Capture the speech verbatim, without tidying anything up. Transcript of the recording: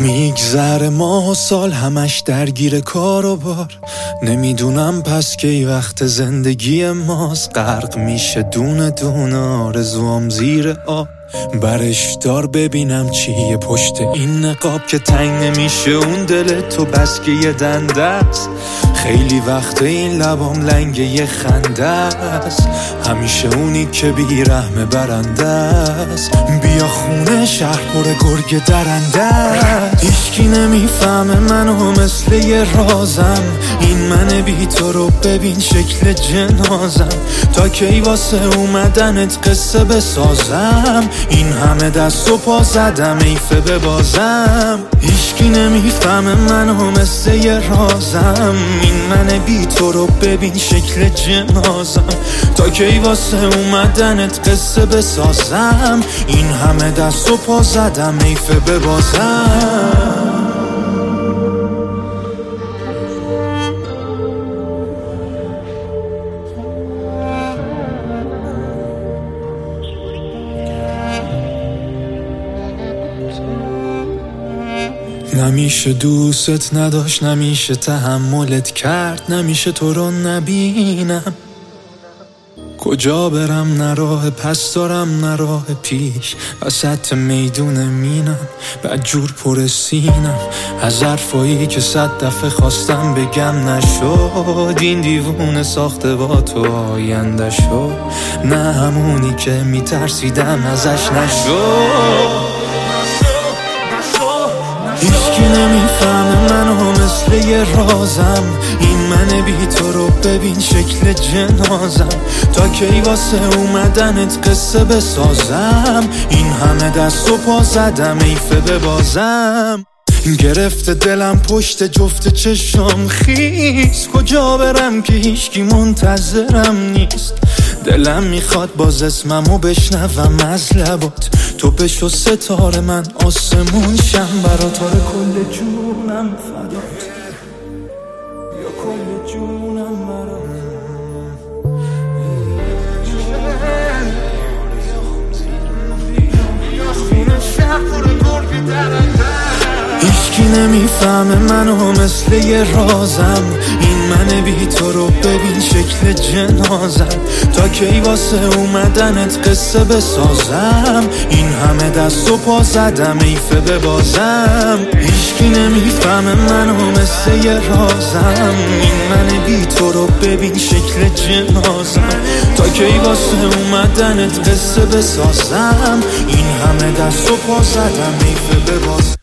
میگذره ماه و سال همش درگیر کار و بار، نمیدونم پس کی وقت زندگی ماست. غرق میشه دونه دونه آرزوام زیر آب، برش دار ببینم چیه پشت این نقاب که تنگ نمیشه اون دل تو بس که یه دنده است. خیلی وقت این لبام لنگ یه خنده است، همیشه اونی که بیرحم برنده است. بیا خونه شهر پر گرگ درنده است، هیچکی نمیفهمه منو مثل یه رازم. این من بی تو رو ببین شکل جنازم، تا کی واسه اومدنت قصه بسازم. این همه دست و پا زدم ایفه ببازم، هیچکی نمیفهمه منو مثل یه رازم. این من بی تو رو ببین شکل جنازم، تا کی واسه اومدنت قصه بسازم. این همه دست و پا زدم ایفه ببازم. نمیشه دوست نداشت، نمیشه تحملت کرد، نمیشه تو رو نبینم. کجا برم نه راه پس دارم نه راه پیش، وسط میدون مینم بدجور پر سینم. از حرفایی که صد دفعه خواستم بگم نشد، این دیوونه ساخته با تو آینده شد. نه همونی که میترسیدم ازش نشد. هیچکی نمیفهمه منو مثل یه رازم. این من بی تو رو ببین شکل جنازم، تا کی واسه اومدنت قصه بسازم. این همه دست و پا زدم ایفه ببازم. گرفته دلم پشت جفت چشام خیس، کجا برم که هیچکی منتظرم نیست. دلم میخواد باز اسممو بشنوم از لبات، تو بشو ستاره من آسمون شم برات. آره کل جونم فدات، یا کل جونم برات. هیچکی نمیفهمه منو مثل یه رازم. این من بی تو رو ببین شکل جنازم، تا کی واسه اومدنت قصه بسازم. این همه دست و پا زدم ایفه ببازم. هیچکی نمیفهمه منو مثل یه رازم. این من بی تو رو ببین شکل جنازم، تا کی واسه اومدنت قصه بسازم. این همه دست و پا زدم ایفه ببازم.